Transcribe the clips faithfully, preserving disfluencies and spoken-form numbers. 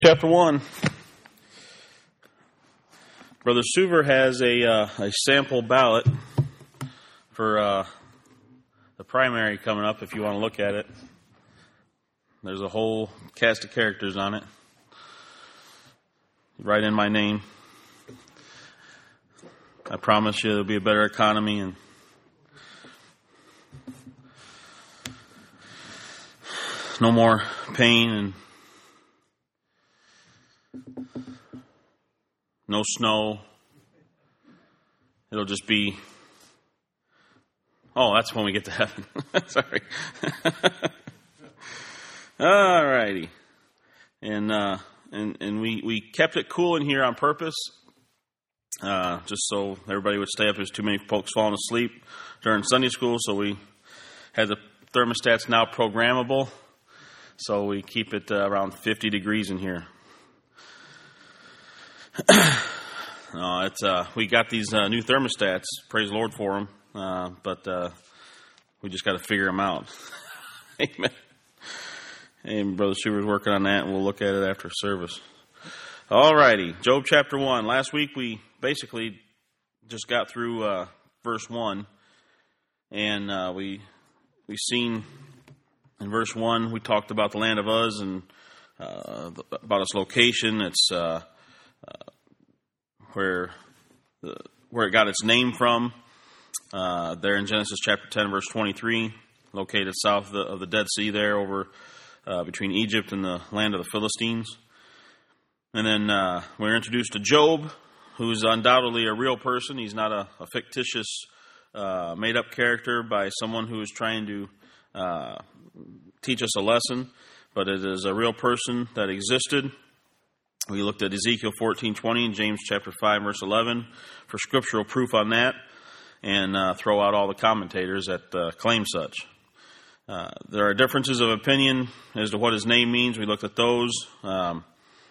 Chapter one. Brother Suver has a uh, a sample ballot for uh, the primary coming up if you want to look at it. There's a whole cast of characters on it. Write in my name. I promise you there'll be a better economy and no more pain and no snow. It'll just be, oh, that's when we get to heaven. Sorry. All righty. And, uh, and, and we, we kept it cool in here on purpose, uh, just so everybody would stay up. There's too many folks falling asleep during Sunday school, so we had the thermostats now programmable, so we keep it uh, around fifty degrees in here. no, it's uh, we got these uh, new thermostats. Praise the Lord for them, uh, but uh, we just got to figure them out. Amen. And Brother Schubert's working on that, and we'll look at it after service. All righty, Job chapter one. Last week we basically just got through uh, verse one, and uh, we we seen in verse one we talked about the land of Uz and uh, about its location. It's uh, uh, where the, where it got its name from. Uh, there in Genesis chapter ten, verse twenty-three, located south of the, of the Dead Sea, there over. Uh, between Egypt and the land of the Philistines. And then uh, we're introduced to Job, who's undoubtedly a real person. He's not a, a fictitious, uh, made-up character by someone who is trying to uh, teach us a lesson, but it is a real person that existed. We looked at Ezekiel fourteen twenty and James chapter five, verse eleven for scriptural proof on that, and uh, throw out all the commentators that uh, claim such. Uh, there are differences of opinion as to what his name means. We looked at those, um,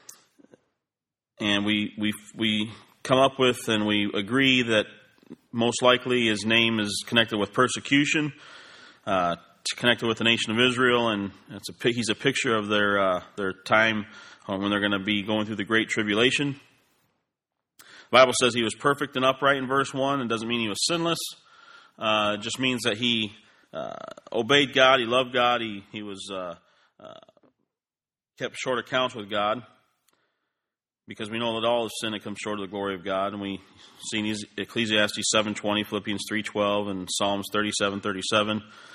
and we we we come up with and we agree that most likely his name is connected with persecution, uh, connected with the nation of Israel, and it's a he's a picture of their uh, their time when they're going to be going through the Great Tribulation. The Bible says he was perfect and upright in verse one. It doesn't mean he was sinless. Uh, it just means that he Uh, obeyed God, he loved God, he he was uh, uh, kept short accounts with God, because we know that all of sin that comes short of the glory of God, and we seen Ecclesiastes seven twenty, Philippians three twelve, and Psalms thirty-seven thirty-seven.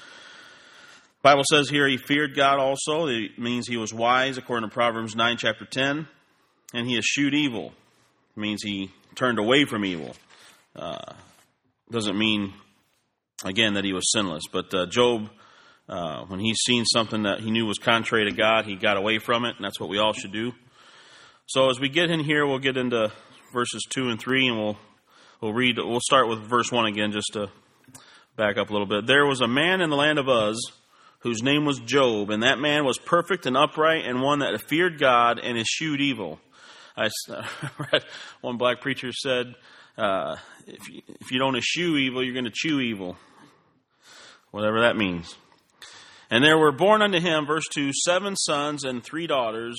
The Bible says here he feared God also. It means he was wise, according to Proverbs nine chapter ten, and he eschewed evil. It means he turned away from evil. Uh, doesn't mean Again, that he was sinless. But uh, Job, uh, when he's seen something that he knew was contrary to God, he got away from it, and that's what we all should do. So as we get in here, we'll get into verses two and three, and we'll we'll read. We'll start with verse one again, just to back up a little bit. There was a man in the land of Uz, whose name was Job, and that man was perfect and upright, and one that feared God and eschewed evil. I read one black preacher said, Uh, if you, if you don't eschew evil, you're going to chew evil. Whatever that means. And there were born unto him, verse two, seven sons and three daughters.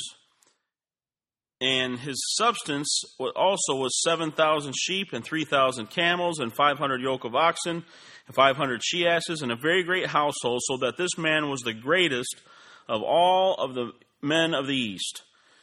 And his substance also was seven thousand sheep and three thousand camels and five hundred yoke of oxen and five hundred she-asses and a very great household, so that this man was the greatest of all of the men of the east.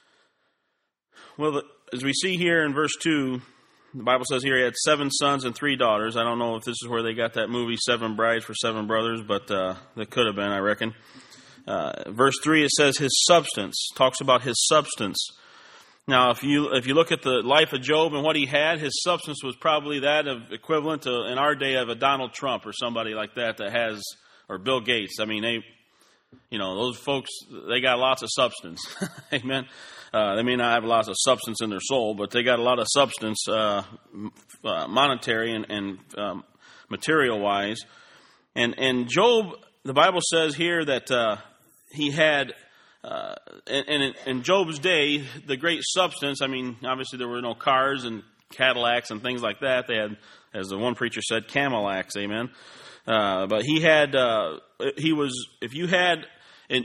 Well, as we see here in verse two, the Bible says here he had seven sons and three daughters. I don't know if this is where they got that movie, Seven Brides for Seven Brothers, but uh, that could have been, I reckon. Uh, verse three, it says his substance, talks about his substance. Now, if you if you look at the life of Job and what he had, his substance was probably that of equivalent to, in our day, of a Donald Trump or somebody like that that has, or Bill Gates. I mean, they, you know, those folks, they got lots of substance. Amen. Uh, they may not have lots of substance in their soul, but they got a lot of substance, uh, uh, monetary and, and um, material-wise. And and Job, the Bible says here that uh, he had, uh, and, and in Job's day, the great substance. I mean, obviously there were no cars and Cadillacs and things like that. They had, as the one preacher said, Camillacs. Amen. Uh, but he had, uh, he was, if you had. And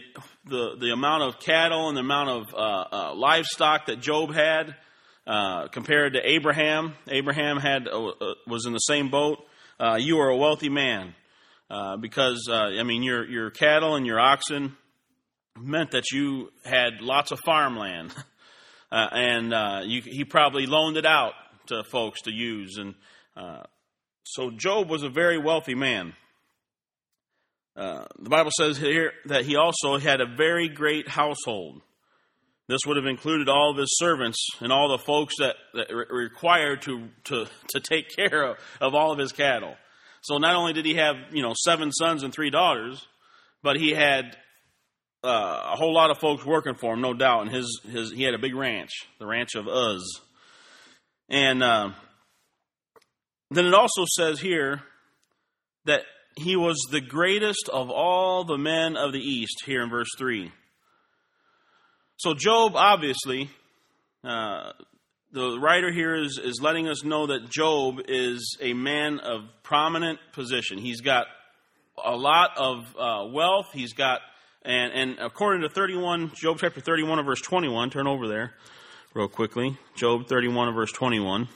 the, the amount of cattle and the amount of uh, uh, livestock that Job had uh, compared to Abraham. Abraham had uh, was in the same boat. Uh, you are a wealthy man uh, because, uh, I mean, your your cattle and your oxen meant that you had lots of farmland. uh, and uh, you, he probably loaned it out to folks to use. And uh, so Job was a very wealthy man. Uh, the Bible says here that he also had a very great household. This would have included all of his servants and all the folks that, that were required to, to, to take care of, of all of his cattle. So not only did he have, you know, seven sons and three daughters, but he had uh, a whole lot of folks working for him, no doubt. And his, his he had a big ranch, the ranch of Uz. And uh, then it also says here that he was the greatest of all the men of the East, here in verse three. So Job, obviously, uh, the writer here is, is letting us know that Job is a man of prominent position. He's got a lot of uh, wealth. He's got, and, and according to thirty-one, Job chapter thirty-one and verse twenty-one, turn over there real quickly. Job thirty-one and verse twenty-one.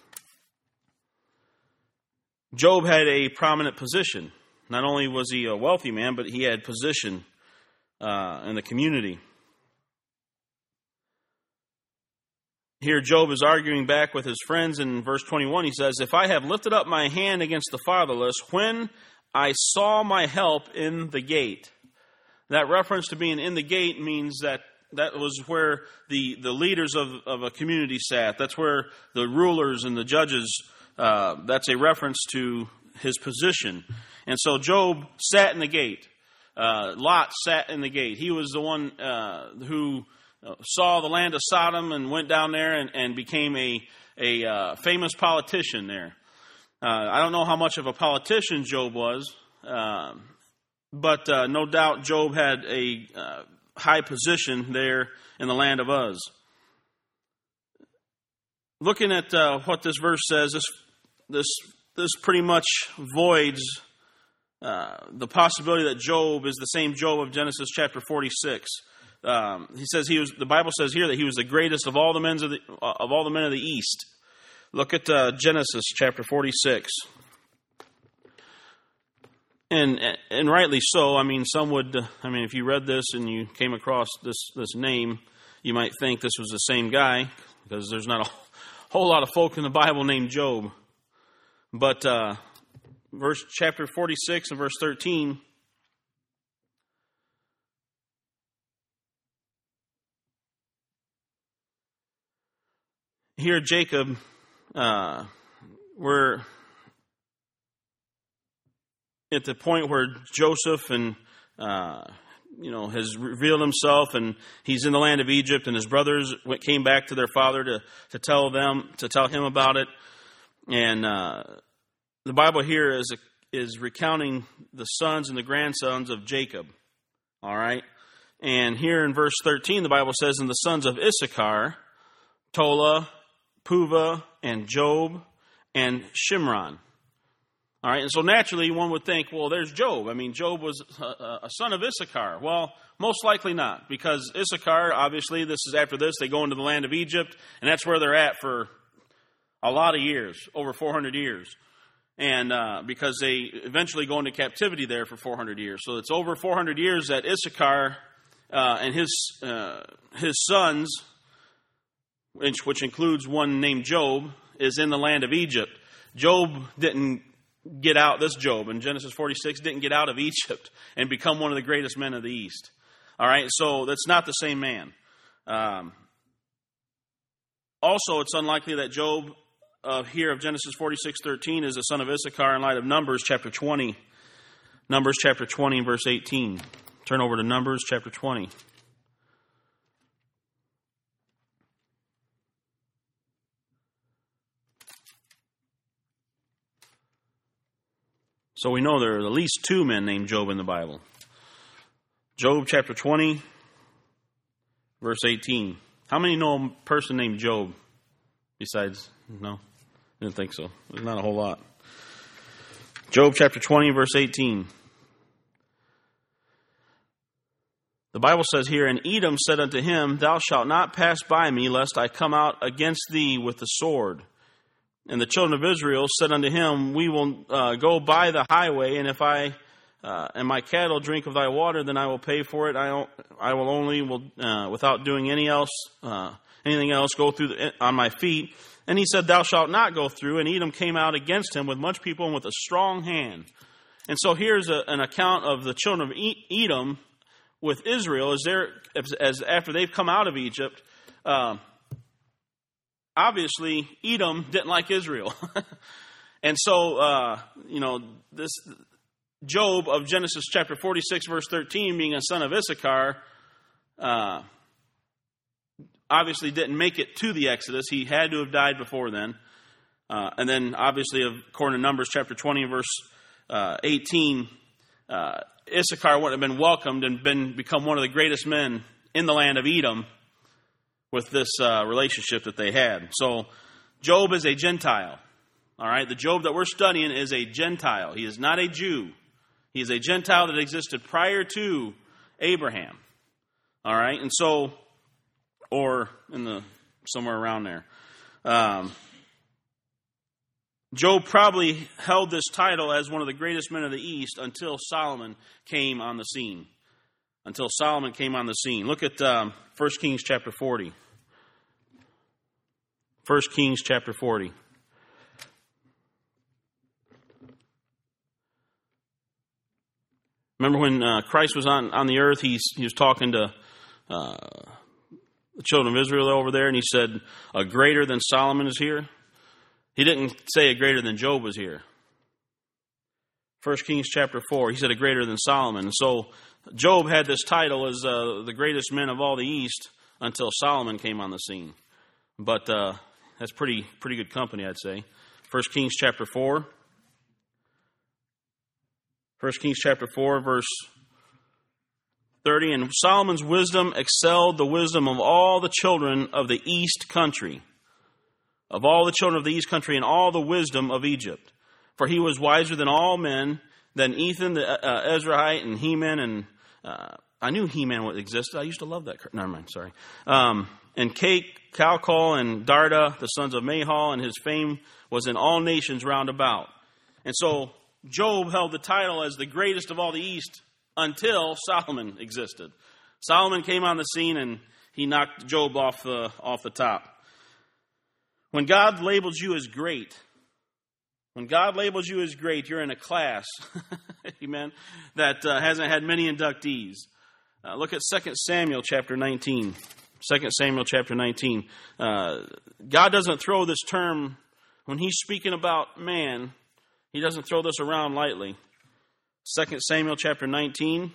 Job had a prominent position. Not only was he a wealthy man, but he had position uh, in the community. Here Job is arguing back with his friends in verse twenty-one. He says, "If I have lifted up my hand against the fatherless, when I saw my help in the gate." That reference to being in the gate means that that was where the, the leaders of, of a community sat. That's where the rulers and the judges, uh, that's a reference to his position. And so Job sat in the gate. Uh, Lot sat in the gate. He was the one uh, who saw the land of Sodom and went down there and, and became a, a uh, famous politician there. Uh, I don't know how much of a politician Job was, uh, but uh, no doubt Job had a uh, high position there in the land of Uz. Looking at uh, what this verse says, this this this pretty much voids uh, the possibility that Job is the same Job of Genesis chapter forty-six. Um, he says he was. The Bible says here that he was the greatest of all the men of the of all the men of the East. Look at uh, Genesis chapter forty-six, and and rightly so. I mean, some would. I mean, if you read this and you came across this this name, you might think this was the same guy because there's not a whole lot of folk in the Bible named Job. But uh, verse chapter forty-six and verse thirteen. Here, Jacob, uh, we're at the point where Joseph and uh, you know has revealed himself, and he's in the land of Egypt, and his brothers came back to their father to to tell them to tell him about it, and uh, the Bible here is is recounting the sons and the grandsons of Jacob. All right, and here in verse thirteen, the Bible says, "And the sons of Issachar, Tola, Puvah, and Job, and Shimron." All right, and so naturally one would think, well, there's Job. I mean, Job was a, a son of Issachar. Well, most likely not, because Issachar, obviously, this is after this, they go into the land of Egypt, and that's where they're at for a lot of years, over four hundred years. And uh, because they eventually go into captivity there for four hundred years. So it's over four hundred years that Issachar uh, and his uh, his sons, which includes one named Job, is in the land of Egypt. Job didn't get out, this Job in Genesis forty-six, didn't get out of Egypt and become one of the greatest men of the East. All right, so that's not the same man. Um, also, it's unlikely that Job uh, here of Genesis forty-six thirteen is the son of Issachar in light of Numbers chapter twenty. Numbers chapter twenty, verse eighteen. Turn over to Numbers chapter twenty. So we know there are at least two men named Job in the Bible. Job chapter twenty, verse eighteen. How many know a person named Job besides? No? I didn't think so. There's not a whole lot. Job chapter twenty, verse eighteen. The Bible says here, and Edom said unto him, Thou shalt not pass by me, lest I come out against thee with the sword. And the children of Israel said unto him, We will uh, go by the highway, and if I uh, and my cattle drink of thy water, then I will pay for it. I, I will only, will uh, without doing any else, uh, anything else, go through the, on my feet. And he said, Thou shalt not go through. And Edom came out against him with much people and with a strong hand. And so here's a, an account of the children of Edom with Israel as they're as, as after they've come out of Egypt. Uh, obviously, Edom didn't like Israel, and so uh, you know this Job of Genesis chapter forty-six verse thirteen, being a son of Issachar, uh, obviously didn't make it to the Exodus. He had to have died before then, uh, and then obviously, according to Numbers chapter twenty verse uh, eighteen. Uh, Issachar wouldn't have been welcomed and been become one of the greatest men in the land of Edom with this uh, relationship that they had. So Job is a Gentile. All right, the Job that we're studying is a Gentile. He is not a Jew. He is a Gentile that existed prior to Abraham. All right, and so, or in the somewhere around there. Um, Job probably held this title as one of the greatest men of the East until Solomon came on the scene. Until Solomon came on the scene. Look at um, First Kings chapter forty. First Kings chapter forty. Remember when uh, Christ was on, on the earth, he's, he was talking to uh, the children of Israel over there, and he said, a greater than Solomon is here. He didn't say a greater than Job was here. First Kings chapter four, he said a greater than Solomon. So Job had this title as uh, the greatest men of all the East until Solomon came on the scene. But uh, that's pretty pretty good company, I'd say. First Kings chapter four. First Kings chapter four, verse thirty. And Solomon's wisdom excelled the wisdom of all the children of the East country. Of all the children of the East country and all the wisdom of Egypt. For he was wiser than all men, than Ethan the uh, Ezrahite and Heman. And uh, I knew Heman existed. I used to love that. Never mind, sorry. Um, and Cake, Calcol, and Darda, the sons of Mahal, and his fame was in all nations round about. And so Job held the title as the greatest of all the East until Solomon existed. Solomon came on the scene and he knocked Job off the, off the top. When God labels you as great, when God labels you as great, you're in a class, amen, that uh, hasn't had many inductees. Uh, look at Second Samuel chapter nineteen. Second Samuel chapter nineteen. Uh, God doesn't throw this term, when he's speaking about man, he doesn't throw this around lightly. Second Samuel chapter nineteen.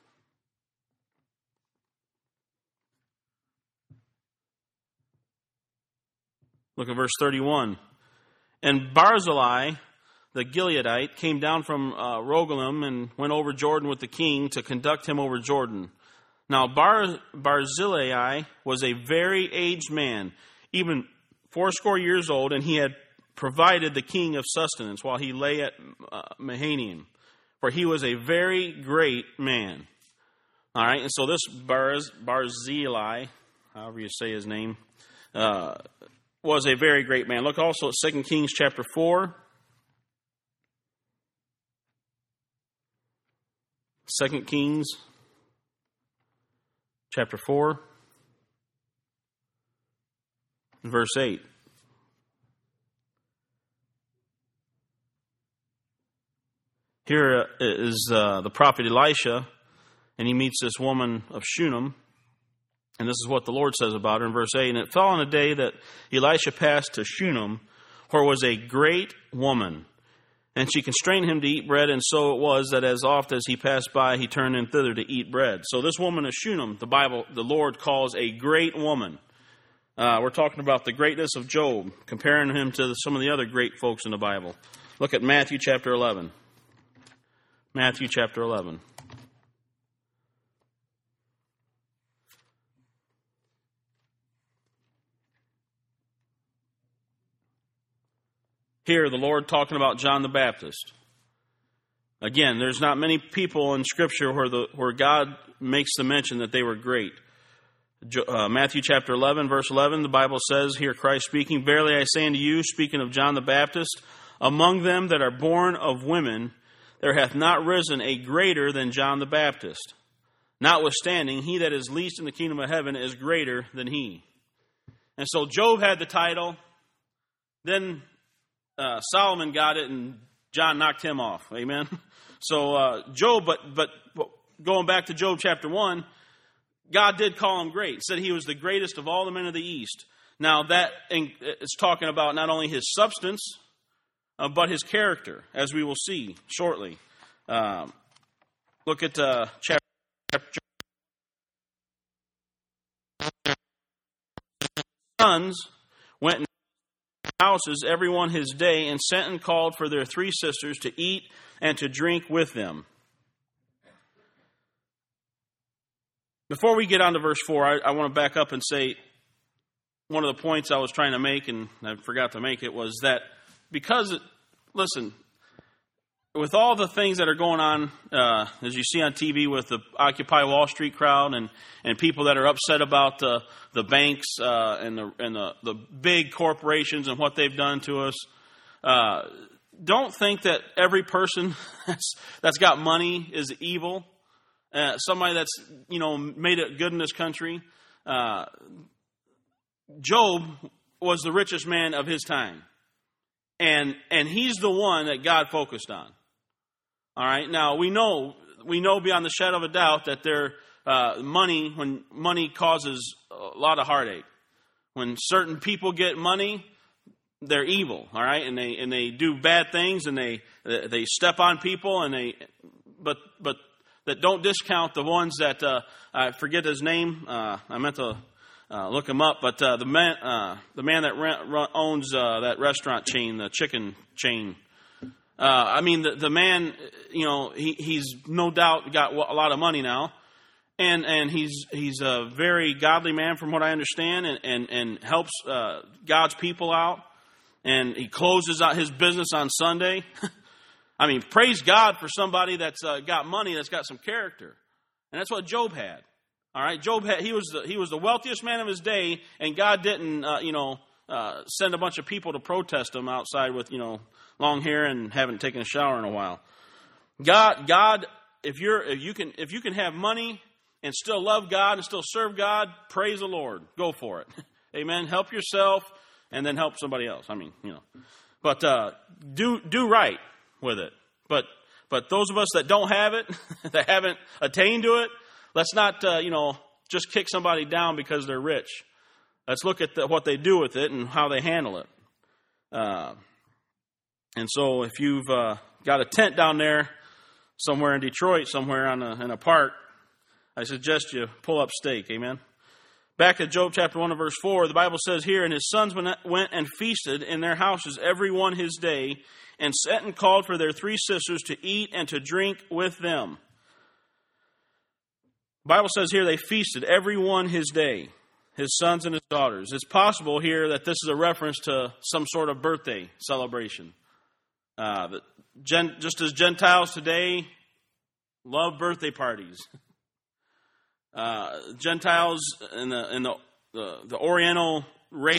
Look at verse thirty-one. And Barzillai, the Gileadite, came down from uh, Rogelim and went over Jordan with the king to conduct him over Jordan. Now Bar- Barzillai was a very aged man, even fourscore years old, and he had provided the king of sustenance while he lay at uh, Mahanaim, for he was a very great man. All right, and so this Barz- Barzillai, however you say his name, uh, was a very great man. Look also at Second Kings chapter four. Second Kings chapter four, verse eight. Here is uh, the prophet Elisha, and he meets this woman of Shunem. And this is what the Lord says about her in verse eight. And it fell on a day that Elisha passed to Shunem, where was a great woman. And she constrained him to eat bread, and so it was that as oft as he passed by, he turned in thither to eat bread. So this woman of Shunem, the Bible, the Lord calls a great woman. Uh, we're talking about the greatness of Job, comparing him to some of the other great folks in the Bible. Look at Matthew chapter eleven. Matthew chapter eleven. Here, the Lord talking about John the Baptist. Again, there's not many people in Scripture where the where God makes the mention that they were great. Uh, Matthew chapter eleven, verse eleven, the Bible says, here Christ speaking, verily I say unto you, speaking of John the Baptist, among them that are born of women, there hath not risen a greater than John the Baptist. Notwithstanding, he that is least in the kingdom of heaven is greater than he. And so Job had the title, then uh, Solomon got it, and John knocked him off. Amen? So uh, Job, but, but going back to Job chapter one, God did call him great. He said he was the greatest of all the men of the East. Now that is talking about not only his substance, uh, but his character, as we will see shortly. Um, look at uh, chapter. Sons went in houses, every one his day, and sent and called for their three sisters to eat and to drink with them. Before we get on to verse four, I, I want to back up and say one of the points I was trying to make, and I forgot to make it, was that because, it, listen, with all the things that are going on, uh, as you see on T V with the Occupy Wall Street crowd and, and people that are upset about the, the banks uh, and, the, and the, the big corporations and what they've done to us, uh, don't think that every person that's, that's got money is evil. Uh, somebody that's, you know, made it good in this country. Uh, Job was the richest man of his time. And and he's the one that God focused on. All right. Now we know we know beyond the shadow of a doubt that there uh, money when money causes a lot of heartache. When certain people get money, they're evil. All right, and they and they do bad things, and they they step on people, and they but but that don't discount the ones that uh, I forget his name. Uh, I meant to uh, look him up, but uh, the man uh, the man that rent, run, owns uh, that restaurant chain, the chicken chain. Uh, I mean, the, the man, you know, he, he's no doubt got a lot of money now, and and he's he's a very godly man from what I understand, and and, and helps uh, God's people out, and he closes out his business on Sunday. I mean, praise God for somebody that's uh, got money, that's got some character, and that's what Job had. All right, Job had he was the, he was the wealthiest man of his day, and God didn't, uh, you know, uh, send a bunch of people to protest him outside with, you know, long hair and haven't taken a shower in a while. God, God, if you're if you can if you can have money and still love God and still serve God, praise the Lord. Go for it. Amen. Help yourself and then help somebody else. I mean, you know, but uh, do do right with it. But but those of us that don't have it, that haven't attained to it, let's not uh, you know just kick somebody down because they're rich. Let's look at the, what they do with it and how they handle it. Uh, And so if you've uh, got a tent down there somewhere in Detroit, somewhere on a, in a park, I suggest you pull up stake. Amen. Back at Job chapter one and verse four, the Bible says here, and his sons went and feasted in their houses every one his day, and sent and called for their three sisters to eat and to drink with them. The Bible says here they feasted every one his day, his sons and his daughters. It's possible here that this is a reference to some sort of birthday celebration. Uh, the, gen, just as Gentiles today love birthday parties, uh, Gentiles in the in the the, the Oriental race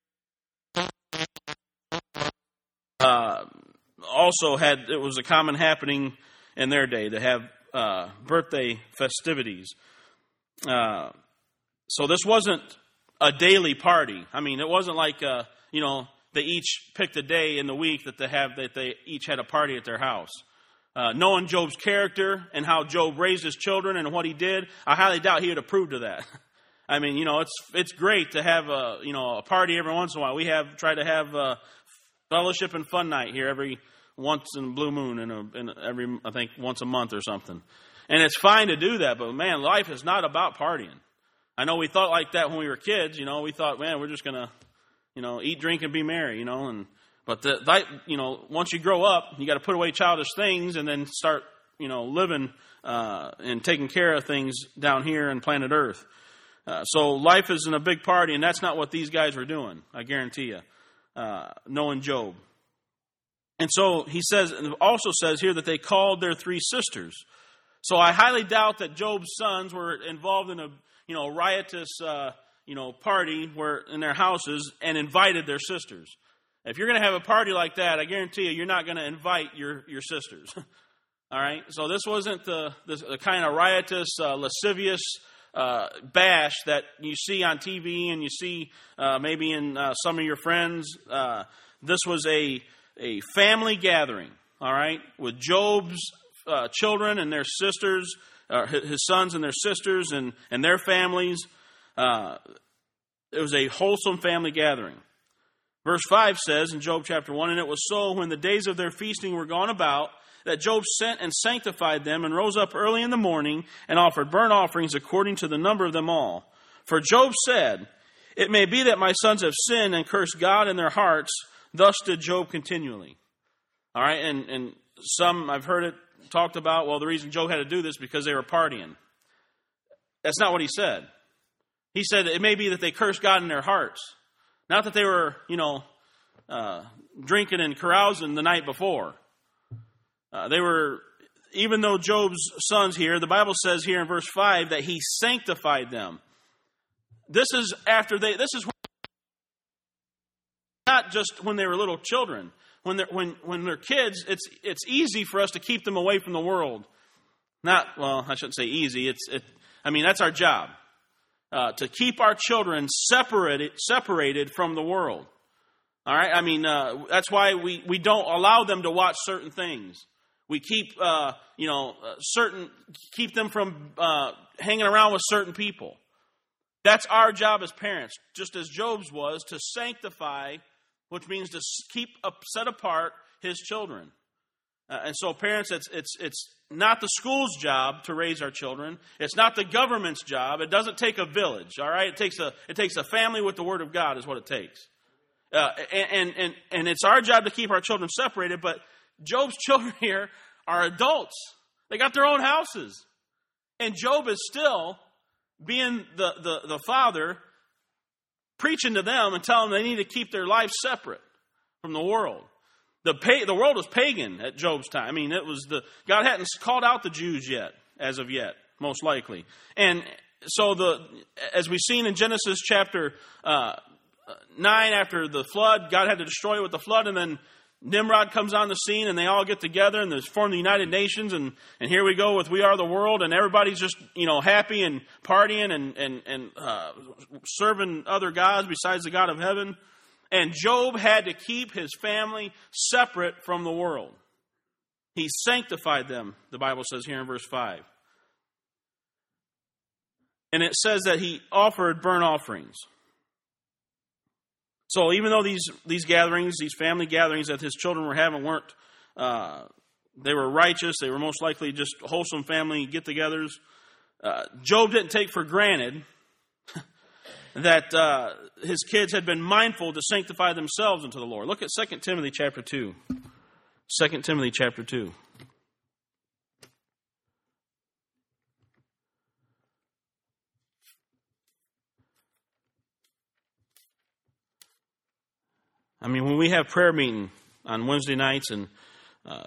uh, also had it was a common happening in their day to have uh, birthday festivities. Uh, so this wasn't a daily party. I mean, it wasn't like uh, you know. They each picked a day in the week that they have that they each had a party at their house. Uh, knowing Job's character and how Job raised his children and what he did, I highly doubt he would approve of that. I mean, you know, it's it's great to have a you know a party every once in a while. We have tried to have a fellowship and fun night here every once in a blue moon and, in every I think once a month or something. And it's fine to do that, but man, life is not about partying. I know we thought like that when we were kids. You know, we thought, man, we're just gonna. You know, eat, drink, and be merry, you know. and But, the, that, you know, once you grow up, you got to put away childish things and then start, you know, living uh, and taking care of things down here on planet Earth. Uh, so life isn't a big party, and that's not what these guys were doing, I guarantee you, uh, knowing Job. And so he says, and also says here that they called their three sisters. So I highly doubt that Job's sons were involved in a, you know, riotous, uh, you know, party where in their houses and invited their sisters. If you're going to have a party like that, I guarantee you, you're not going to invite your, your sisters. All right. So this wasn't the, the, the kind of riotous, uh, lascivious uh, bash that you see on T V and you see uh, maybe in uh, some of your friends. Uh, this was a a family gathering. All right, with Job's uh, children and their sisters, uh, his sons and their sisters and and their families. Uh, it was a wholesome family gathering. Verse five says in Job chapter one, and it was so when the days of their feasting were gone about, that Job sent and sanctified them and rose up early in the morning and offered burnt offerings according to the number of them all. For Job said, it may be that my sons have sinned and cursed God in their hearts. Thus did Job continually. All right, and, and some, I've heard it talked about, well, the reason Job had to do this because they were partying. That's not what he said. He said it may be that they cursed God in their hearts. Not that they were, you know, uh, drinking and carousing the night before. Uh, they were, even though Job's sons here, the Bible says here in verse five that he sanctified them. This is after they, this is when, not just when they were little children. When they're, when, when they're kids, it's, it's easy for us to keep them away from the world. Not, well, I shouldn't say easy. It's, it, I mean, that's our job. Uh, to keep our children separated, separated from the world. All right? I mean, uh, that's why we, we don't allow them to watch certain things. We keep, uh, you know, uh, certain, keep them from uh, hanging around with certain people. That's our job as parents, just as Job's was, to sanctify, which means to keep uh, set apart his children. Uh, and so, parents, it's it's it's not the school's job to raise our children. It's not the government's job. It doesn't take a village. All right, it takes a it takes a family with the Word of God is what it takes. Uh, and and and it's our job to keep our children separated. But Job's children here are adults. They got their own houses. And Job is still, being the, the, the father, preaching to them and telling them they need to keep their life separate from the world. The pa- the world was pagan at Job's time. I mean, it was the God hadn't called out the Jews yet, as of yet, most likely. And so the as we've seen in Genesis chapter uh, nine, after the flood, God had to destroy it with the flood, and then Nimrod comes on the scene, and they all get together, and they form the United Nations, and, and here we go with We Are the World, and everybody's just, you know, happy and partying and, and, and uh, serving other gods besides the God of heaven. And Job had to keep his family separate from the world. He sanctified them, the Bible says here in verse five. And it says that he offered burnt offerings. So even though these, these gatherings, these family gatherings that his children were having weren't, uh, they were righteous, they were most likely just wholesome family get-togethers, uh, Job didn't take for granted that uh, his kids had been mindful to sanctify themselves unto the Lord. Look at Second Timothy chapter two. Second Timothy chapter two. I mean, when we have prayer meeting on Wednesday nights, and uh,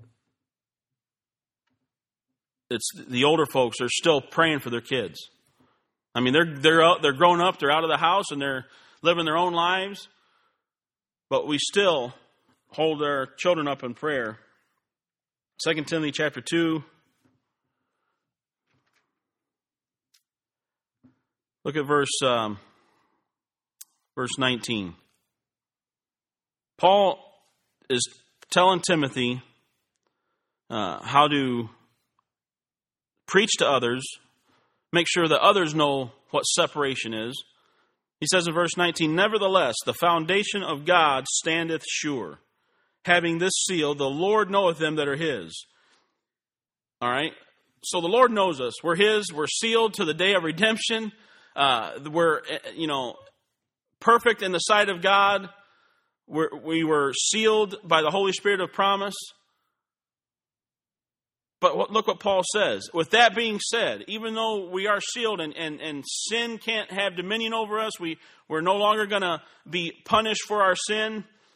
it's the older folks are still praying for their kids. I mean, they're they're out, they're grown up, they're out of the house, and they're living their own lives. But we still hold our children up in prayer. Second Timothy chapter two. Look at verse um, verse nineteen. Paul is telling Timothy uh, how to preach to others, make sure that others know what separation is. He says in verse nineteen, nevertheless, the foundation of God standeth sure, having this seal, the Lord knoweth them that are his. All right? So the Lord knows us. We're his. We're sealed to the day of redemption. Uh, we're, you know, perfect in the sight of God. We're, we were sealed by the Holy Spirit of promise. But what, look what Paul says. With that being said, even though we are sealed and, and, and sin can't have dominion over us, we, we're no longer going to be punished for our sin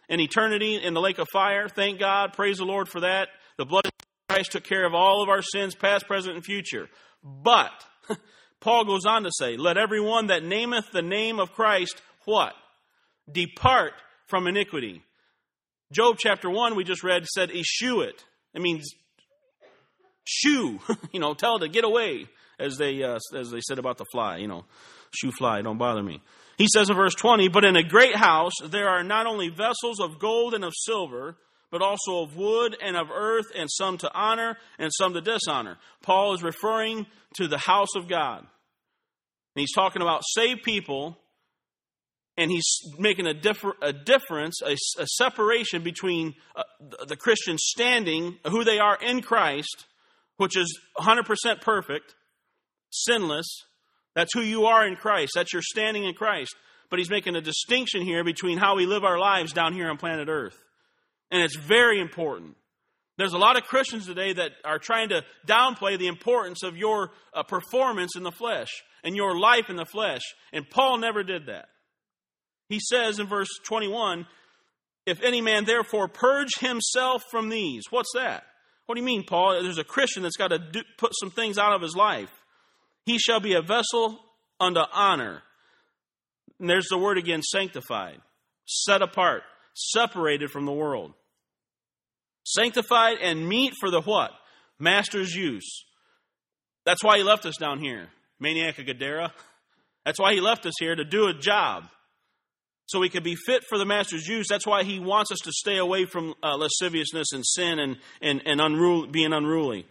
in eternity in the lake of fire. Thank God. Praise the Lord for that. The blood of Christ took care of all of our sins, past, present, and future. But Paul goes on to say, let everyone that nameth the name of Christ, what? Depart from iniquity. Job chapter one, we just read, said, eschew it. It means shoo, you know, tell it to get away, as they uh, as they said about the fly, you know, shoo fly, don't bother me. He says in verse twenty, but in a great house there are not only vessels of gold and of silver, but also of wood and of earth, and some to honor and some to dishonor. Paul is referring to the house of God. And he's talking about saved people, and he's making a, differ, a difference, a, a separation between uh, the, the Christian standing, who they are in Christ, which is one hundred percent perfect, sinless. That's who you are in Christ. That's your standing in Christ. But he's making a distinction here between how we live our lives down here on planet Earth. And it's very important. There's a lot of Christians today that are trying to downplay the importance of your uh, performance in the flesh and your life in the flesh. And Paul never did that. He says in verse twenty-one, if any man therefore purge himself from these. What's that? What do you mean, Paul? There's a Christian that's got to do, put some things out of his life. He shall be a vessel unto honor. And there's the word again, sanctified, set apart, separated from the world. Sanctified and meet for the what? Master's use. That's why he left us down here, Maniac of Gadara. That's why he left us here, to do a job, so we could be fit for the Master's use. That's why he wants us to stay away from uh, lasciviousness and sin and, and, and unruly, being unruly.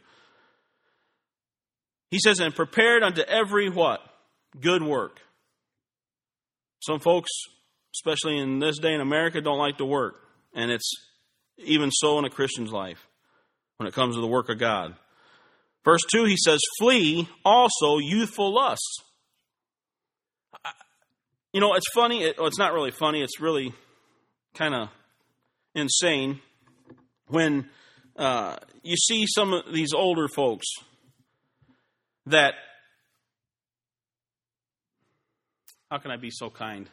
He says, and prepared unto every what? Good work. Some folks, especially in this day in America, don't like to work. And it's even so in a Christian's life when it comes to the work of God. Verse two, he says, flee also youthful lusts. You know, it's funny. It, well, it's not really funny. It's really kind of insane when uh, you see some of these older folks that, how can I be so kind?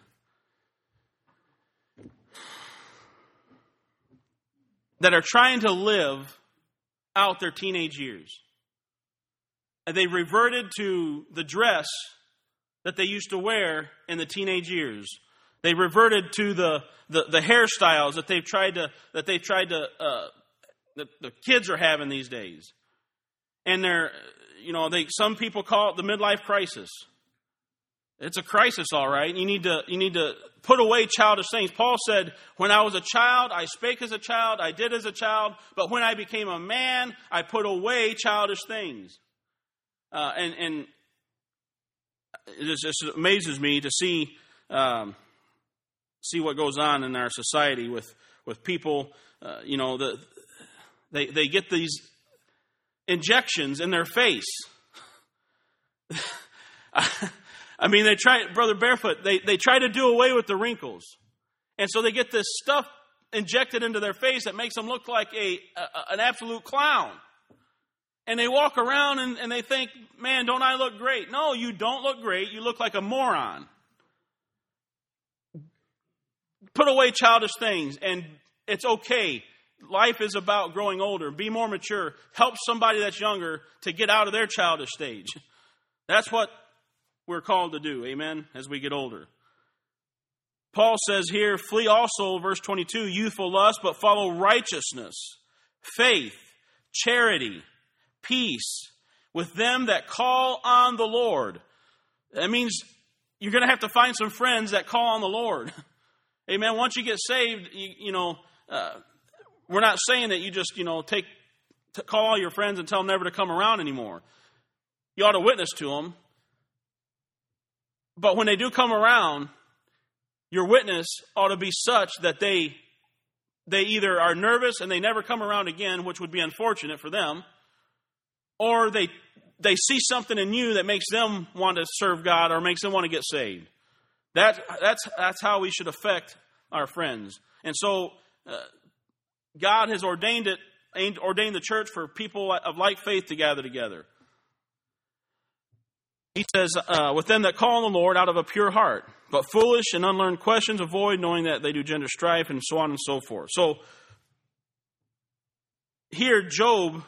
That are trying to live out their teenage years. And they reverted to the dress that they used to wear in the teenage years. They reverted to the, the, the hairstyles that they've tried to that they've tried to uh, that the kids are having these days. And they're, you know, they some people call it the midlife crisis. It's a crisis, all right. You need to you need to put away childish things. Paul said, when I was a child, I spake as a child, I did as a child, but when I became a man, I put away childish things. Uh, and, and it just, just amazes me to see um, see what goes on in our society with, with people, uh, you know, the, they, they get these injections in their face. I mean, they try, Brother Barefoot, they, they try to do away with the wrinkles. And so they get this stuff injected into their face that makes them look like a, a an absolute clown. And they walk around and, and they think, man, don't I look great? No, you don't look great. You look like a moron. Put away childish things, and it's okay. Life is about growing older. Be more mature. Help somebody that's younger to get out of their childish stage. That's what we're called to do, amen, as we get older. Paul says here, flee also, verse twenty-two, youthful lust, but follow righteousness, faith, charity, peace, with them that call on the Lord. That means you're going to have to find some friends that call on the Lord. Amen. Once you get saved, you, you know, uh, we're not saying that you just, you know, take to call all your friends and tell them never to come around anymore. You ought to witness to them. But when they do come around, your witness ought to be such that they they either are nervous and they never come around again, which would be unfortunate for them, or they they see something in you that makes them want to serve God or makes them want to get saved. That that's that's how we should affect our friends. And so uh, God has ordained it, ordained the church for people of like faith to gather together. He says, uh, with them that call on the Lord out of a pure heart. But foolish and unlearned questions avoid, knowing that they do gender strife, and so on and so forth. So, here Job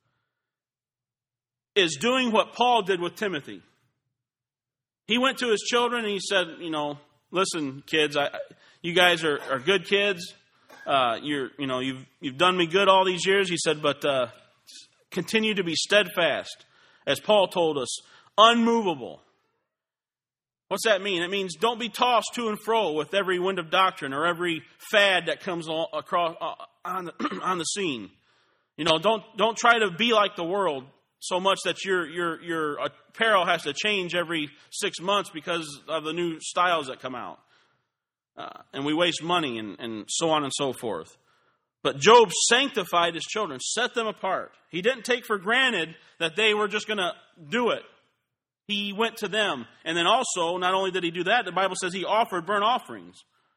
is doing what Paul did with Timothy. He went to his children and he said, you know, listen, kids, I, you guys are, are good kids. Uh, you're, you know, you've you've done me good all these years. He said, but uh, continue to be steadfast, as Paul told us, unmovable. What's that mean? It means don't be tossed to and fro with every wind of doctrine or every fad that comes across uh, on the, on the scene. You know, don't don't try to be like the world so much that your your your apparel has to change every six months because of the new styles that come out, uh, and we waste money and, and so on and so forth. But Job sanctified his children, set them apart. He didn't take for granted that they were just going to do it. He went to them. And then also, not only did he do that, the Bible says he offered burnt offerings.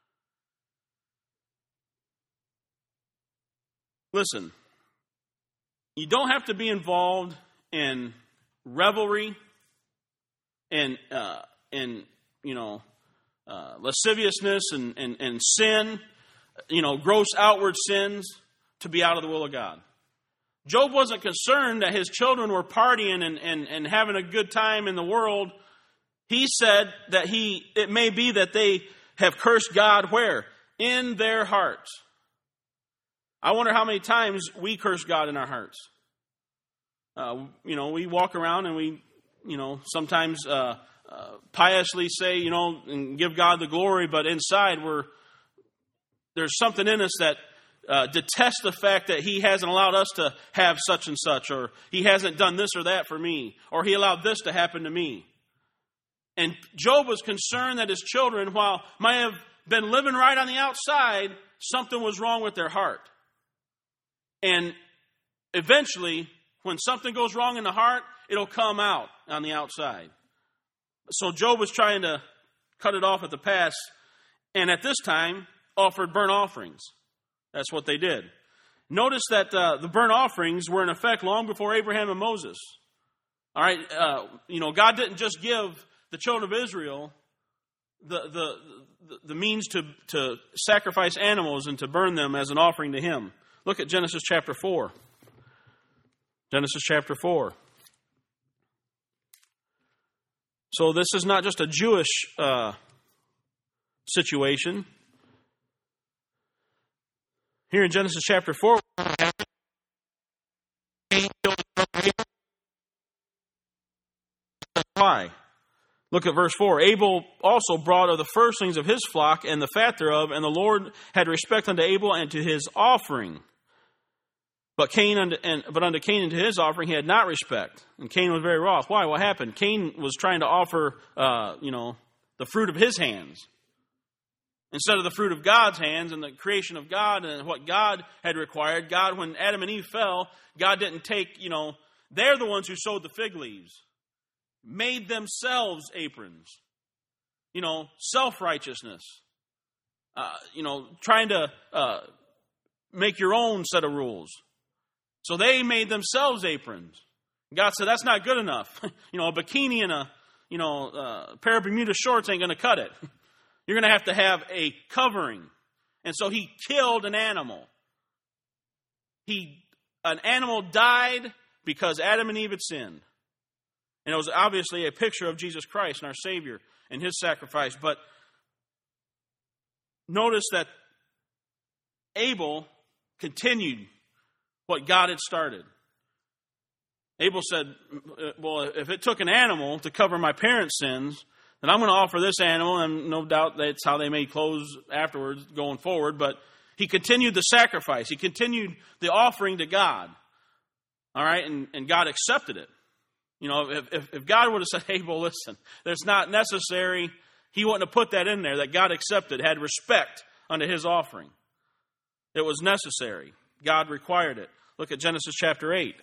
Listen, you don't have to be involved in revelry and, uh, and you know, uh, lasciviousness and, and, and sin, you know, gross outward sins, to be out of the will of God. Job wasn't concerned that his children were partying and, and, and having a good time in the world. He said that he it may be that they have cursed God where? In their hearts. I wonder how many times we curse God in our hearts. Uh, you know, we walk around and we, you know, sometimes uh, uh, piously say, you know, and give God the glory, but inside we're, there's something in us that Uh, detest the fact that he hasn't allowed us to have such and such, or he hasn't done this or that for me, or he allowed this to happen to me. And Job was concerned that his children, while might have been living right on the outside, something was wrong with their heart. And eventually, when something goes wrong in the heart, it'll come out on the outside. So Job was trying to cut it off at the pass, and at this time offered burnt offerings. That's what they did. Notice that uh, the burnt offerings were in effect long before Abraham and Moses. All right, uh, you know, God didn't just give the children of Israel the the the, the means to, to sacrifice animals and to burn them as an offering to Him. Look at Genesis chapter four. Genesis chapter four. So this is not just a Jewish uh, situation. Here in Genesis chapter four, why? Look at verse four. Abel also brought of the firstlings of his flock and the fat thereof, and the Lord had respect unto Abel and to his offering. But Cain unto, and, but unto Cain and to his offering he had not respect. And Cain was very wroth. Why? What happened? Cain was trying to offer, uh, you know, the fruit of his hands, instead of the fruit of God's hands and the creation of God and what God had required. God, when Adam and Eve fell, God didn't take, you know, they're the ones who sowed the fig leaves, made themselves aprons, you know, self-righteousness, uh, you know, trying to uh, make your own set of rules. So they made themselves aprons. God said, that's not good enough. you know, a bikini and a, you know, uh, a pair of Bermuda shorts ain't going to cut it. You're going to have to have a covering. And so he killed an animal. He, an animal died because Adam and Eve had sinned. And it was obviously a picture of Jesus Christ and our Savior and His sacrifice. But notice that Abel continued what God had started. Abel said, well, if it took an animal to cover my parents' sins, and I'm going to offer this animal, and no doubt that's how they made clothes afterwards going forward. But he continued the sacrifice. He continued the offering to God. All right, and, and God accepted it. You know, if, if, if God would have said, hey, well, listen, that's not necessary, He wouldn't have put that in there, that God accepted, had respect unto His offering. It was necessary. God required it. Look at Genesis chapter eight.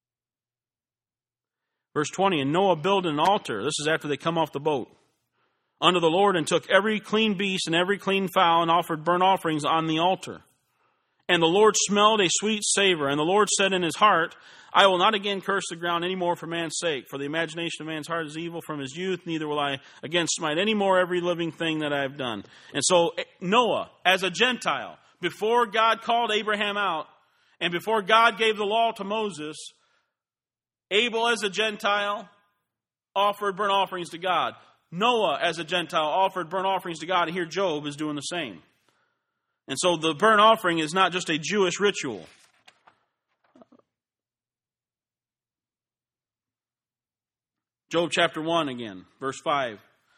Verse twenty, and Noah built an altar. This is after they come off the boat. unto the Lord, and took every clean beast and every clean fowl, and offered burnt offerings on the altar. And the Lord smelled a sweet savor. And the Lord said in his heart, I will not again curse the ground any more for man's sake. For the imagination of man's heart is evil from his youth. Neither will I again smite any more every living thing that I have done. And so Noah, as a Gentile, before God called Abraham out, and before God gave the law to Moses, Abel as a Gentile offered burnt offerings to God. Noah as a Gentile offered burnt offerings to God. And here Job is doing the same. And so the burnt offering is not just a Jewish ritual. Job chapter one again, verse five.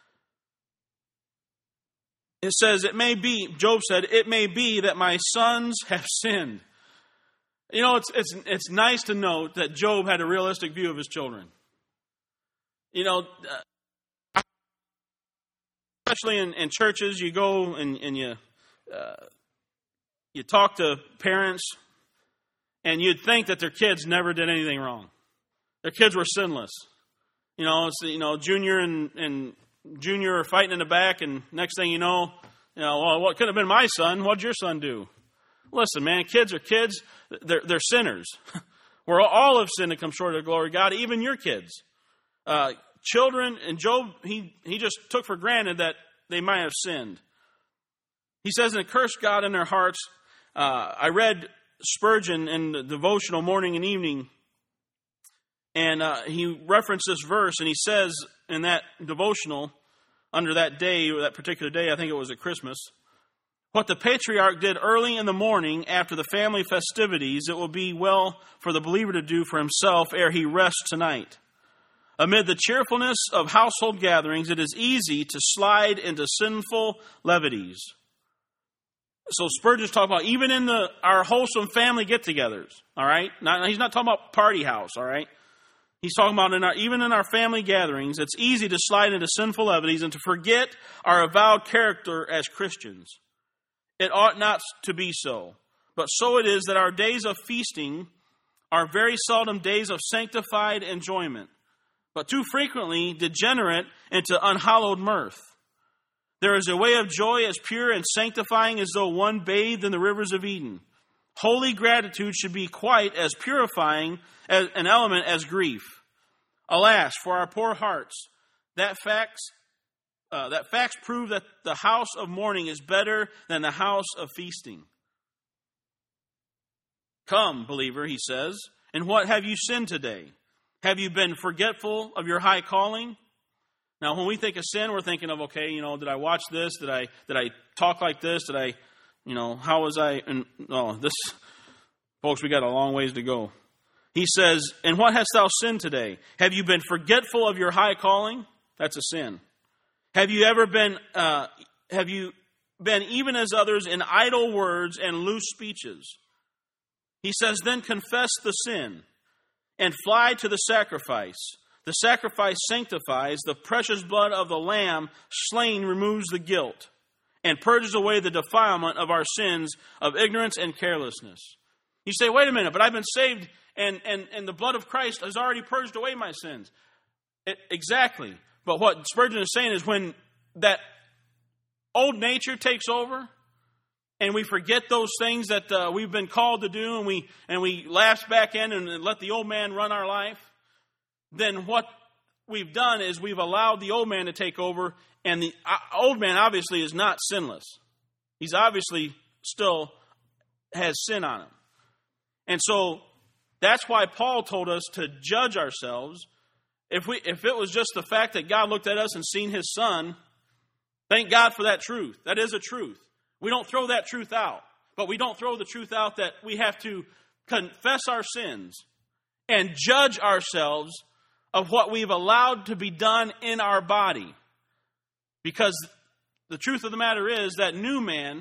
It says, it may be, Job said, it may be that my sons have sinned. You know, it's it's it's nice to note that Job had a realistic view of his children. You know, uh, especially in, in churches, you go and, and you uh, you talk to parents, and you'd think that their kids never did anything wrong. Their kids were sinless. You know, it's, you know, Junior and, and Junior are fighting in the back, and next thing you know, you know, well, what could have been my son? What'd your son do? Listen, man, kids are kids. They're, they're sinners. We're all have sinned and come short of the glory of God, even your kids. Uh, children, and Job, he, he just took for granted that they might have sinned. He says, and curse God in their hearts. Uh, I read Spurgeon in the devotional morning and evening, and uh, he referenced this verse, and he says in that devotional, under that day, or that particular day, I think it was at Christmas, what the patriarch did early in the morning after the family festivities, it will be well for the believer to do for himself ere he rests tonight. Amid the cheerfulness of household gatherings, it is easy to slide into sinful levities. So Spurgeon's talking about even in the our wholesome family get-togethers, all right? Not, he's not talking about party house, all right? He's talking about in our, even in our family gatherings, it's easy to slide into sinful levities and to forget our avowed character as Christians. It ought not to be so. But so it is that our days of feasting are very seldom days of sanctified enjoyment, but too frequently degenerate into unhallowed mirth. There is a way of joy as pure and sanctifying as though one bathed in the rivers of Eden. Holy gratitude should be quite as purifying as an element as grief. Alas, for our poor hearts, that facts uh, that facts prove that the house of mourning is better than the house of feasting. Come, believer, he says, and what have you sinned today? Have you been forgetful of your high calling? Now, when we think of sin, we're thinking of, okay, you know, did I watch this? Did I did I talk like this? Did I, you know, how was I? And oh, this, folks, we got a long ways to go. He says, and what hast thou sinned today? Have you been forgetful of your high calling? That's a sin. Have you ever been, uh, have you been even as others in idle words and loose speeches? He says, then confess the sin and fly to the sacrifice. The sacrifice sanctifies. The precious blood of the Lamb slain removes the guilt and purges away the defilement of our sins of ignorance and carelessness. You say, wait a minute, but I've been saved and, and, and the blood of Christ has already purged away my sins. It, exactly. But what Spurgeon is saying is when that old nature takes over and we forget those things that uh, we've been called to do and we, and we lapse back in and let the old man run our life, then what we've done is we've allowed the old man to take over, and the uh, old man obviously is not sinless. He's obviously still has sin on him. And so that's why Paul told us to judge ourselves. If we, if it was just the fact that God looked at us and seen his son, thank God for that truth. That is a truth. We don't throw that truth out, but we don't throw the truth out that we have to confess our sins and judge ourselves of what we've allowed to be done in our body. Because the truth of the matter is that new man,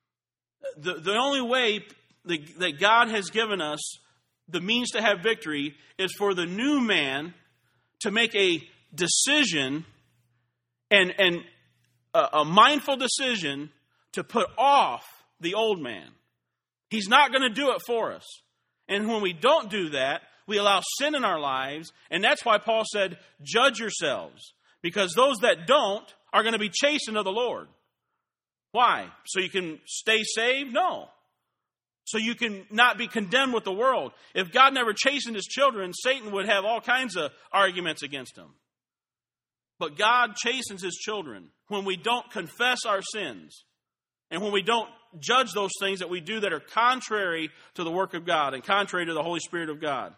the, the only way the, that God has given us the means to have victory is for the new man to make a decision and, and a, a mindful decision to put off the old man. He's not going to do it for us. And when we don't do that, we allow sin in our lives, and that's why Paul said, judge yourselves. Because those that don't are going to be chastened of the Lord. Why? So you can stay saved? No. So you can not be condemned with the world. If God never chastened his children, Satan would have all kinds of arguments against him. But God chastens his children when we don't confess our sins and when we don't judge those things that we do that are contrary to the work of God and contrary to the Holy Spirit of God.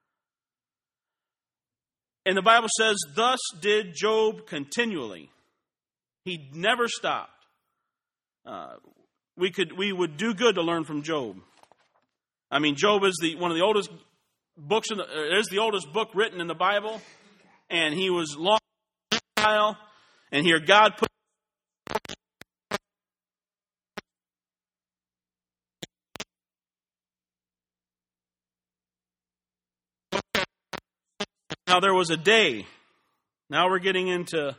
And the Bible says, thus did Job continually. He never stopped. Uh, we could we would do good to learn from Job. I mean, Job is the one of the oldest books in the, it is the oldest book written in the Bible, and he was long while, and here God put now there was a day. Now we're getting into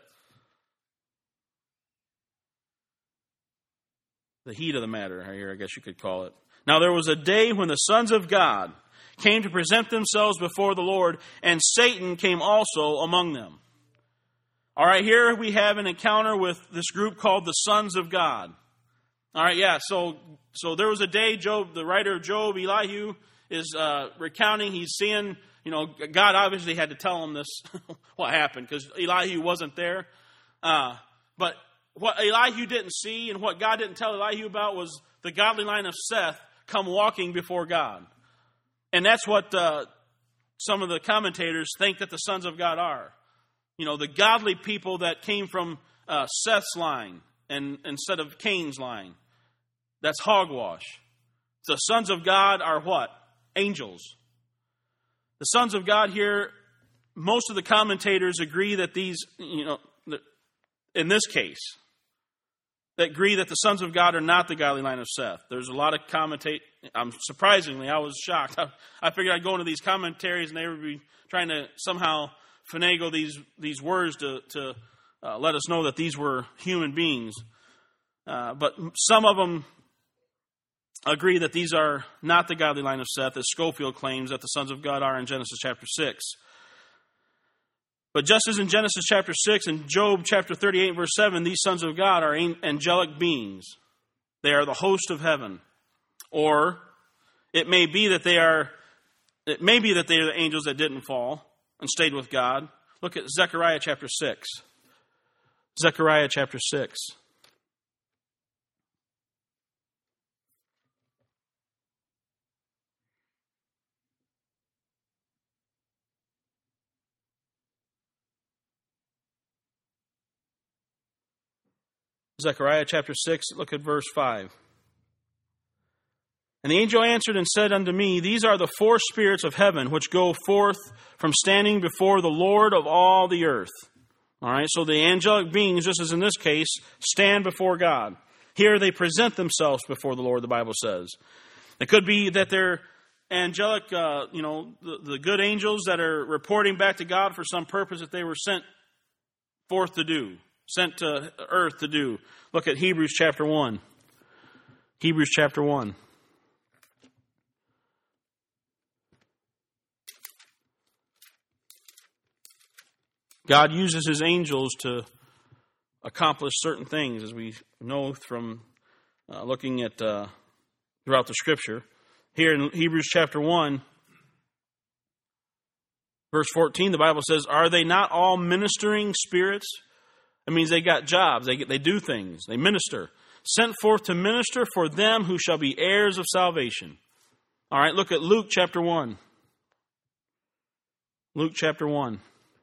the heat of the matter here, I guess you could call it. Now there was a day when the sons of God came to present themselves before the Lord, and Satan came also among them. All right, here we have an encounter with this group called the sons of God. All right, yeah, so so there was a day, Job, the writer of Job, Elihu, is uh, recounting, he's seeing, you know, God obviously had to tell him this, what happened, because Elihu wasn't there. Uh, but what Elihu didn't see and what God didn't tell Elihu about was the godly line of Seth come walking before God. And that's what uh, some of the commentators think that the sons of God are. You know, the godly people that came from uh, Seth's line and instead of Cain's line. That's hogwash. The sons of God are what? Angels. The sons of God here, most of the commentators agree that these, you know, in this case, that agree that the sons of God are not the godly line of Seth. There's a lot of commentate. I'm surprisingly, I was shocked. I, I figured I'd go into these commentaries and they would be trying to somehow finagle these these words to to uh, let us know that these were human beings. Uh, but some of them agree that these are not the godly line of Seth, as Scofield claims that the sons of God are in Genesis chapter six. But just as in Genesis chapter six and Job chapter thirty-eight verse seven, these sons of God are angelic beings. They are the host of heaven. Or it may be that they are it may be that they are the angels that didn't fall and stayed with God. Look at Zechariah chapter six. Zechariah chapter six. Zechariah chapter six, look at verse five. And the angel answered and said unto me, these are the four spirits of heaven which go forth from standing before the Lord of all the earth. All right, so the angelic beings, just as in this case, stand before God. Here they present themselves before the Lord, the Bible says. It could be that they're angelic, uh, you know, the, the good angels that are reporting back to God for some purpose that they were sent forth to do. Sent to earth to do. Look at Hebrews chapter one. Hebrews chapter one. God uses his angels to accomplish certain things, as we know from uh, looking at uh, throughout the Scripture. Here in Hebrews chapter one, verse fourteen, the Bible says, are they not all ministering spirits? It means they got jobs. They get, they do things. They minister. Sent forth to minister for them who shall be heirs of salvation. All right, look at Luke chapter one. Luke chapter one.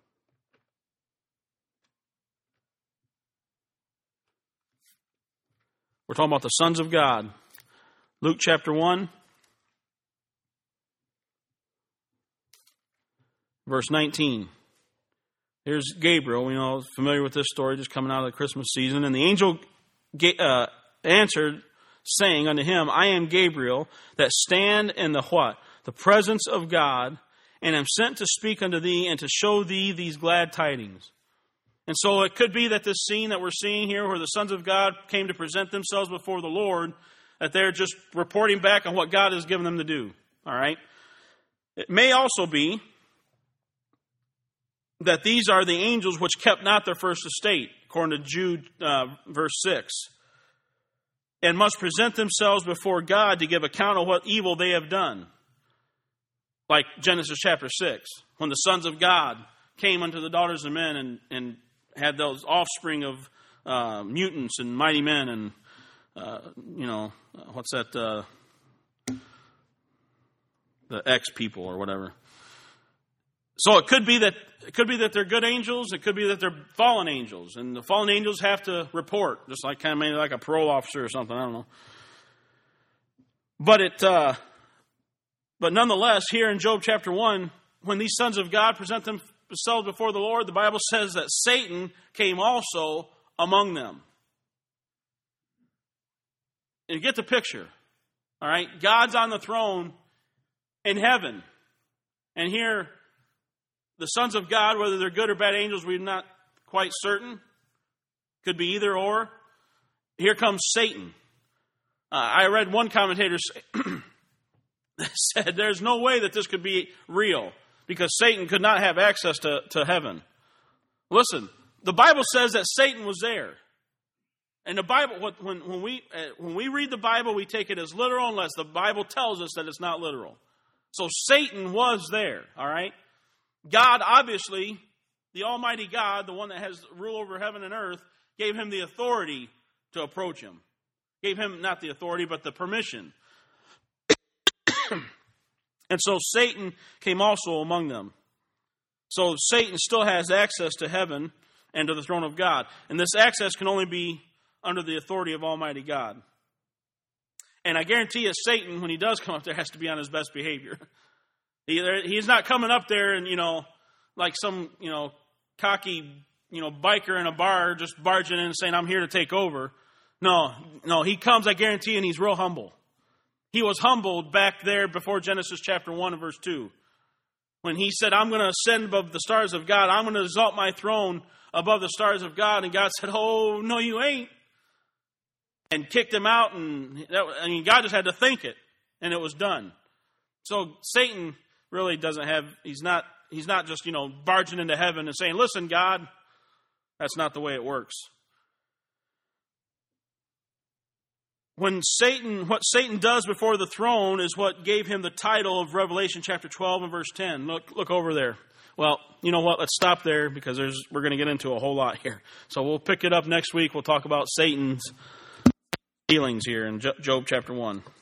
We're talking about the sons of God. Luke chapter one. Verse nineteen. Here's Gabriel, you know, familiar with this story, just coming out of the Christmas season. And the angel uh, answered, saying unto him, I am Gabriel, that stand in the what? The presence of God, and am sent to speak unto thee and to show thee these glad tidings. And so it could be that this scene that we're seeing here, where the sons of God came to present themselves before the Lord, that they're just reporting back on what God has given them to do. All right? It may also be that these are the angels which kept not their first estate, according to Jude uh, verse six, and must present themselves before God to give account of what evil they have done. Like Genesis chapter six, when the sons of God came unto the daughters of men and, and had those offspring of uh, mutants and mighty men and, uh, you know, what's that, uh, the X people or whatever. So it could be that it could be that they're good angels. It could be that they're fallen angels. And the fallen angels have to report, just like kind of maybe like a parole officer or something. I don't know. But it, uh, but nonetheless, here in Job chapter one, when these sons of God present themselves before the Lord, the Bible says that Satan came also among them. And you get the picture. All right? God's on the throne in heaven. And here, the sons of God, whether they're good or bad angels, we're not quite certain. Could be either or. Here comes Satan. Uh, I read one commentator say, said there's no way that this could be real because Satan could not have access to, to heaven. Listen, the Bible says that Satan was there. And the Bible, when, when, we, when we read the Bible, we take it as literal unless the Bible tells us that it's not literal. So Satan was there, all right? God, obviously, the Almighty God, the one that has rule over heaven and earth, gave him the authority to approach him. Gave him not the authority, but the permission. And so Satan came also among them. So Satan still has access to heaven and to the throne of God. And this access can only be under the authority of Almighty God. And I guarantee you, Satan, when he does come up there, has to be on his best behavior. He, he's not coming up there and, you know, like some, you know, cocky, you know, biker in a bar just barging in and saying, I'm here to take over. No, no, he comes, I guarantee, and he's real humble. He was humbled back there before Genesis chapter one and verse two. When he said, I'm going to ascend above the stars of God. I'm going to exalt my throne above the stars of God. And God said, oh, no, you ain't. And kicked him out. And that, I mean, God just had to think it. And it was done. So Satan really doesn't have, he's not, he's not just, you know, barging into heaven and saying, listen, God, that's not the way it works. When Satan, what Satan does before the throne is what gave him the title of Revelation chapter twelve and verse ten. Look, look over there. Well, you know what? Let's stop there because there's, we're going to get into a whole lot here. So we'll pick it up next week. We'll talk about Satan's dealings here in Job chapter one.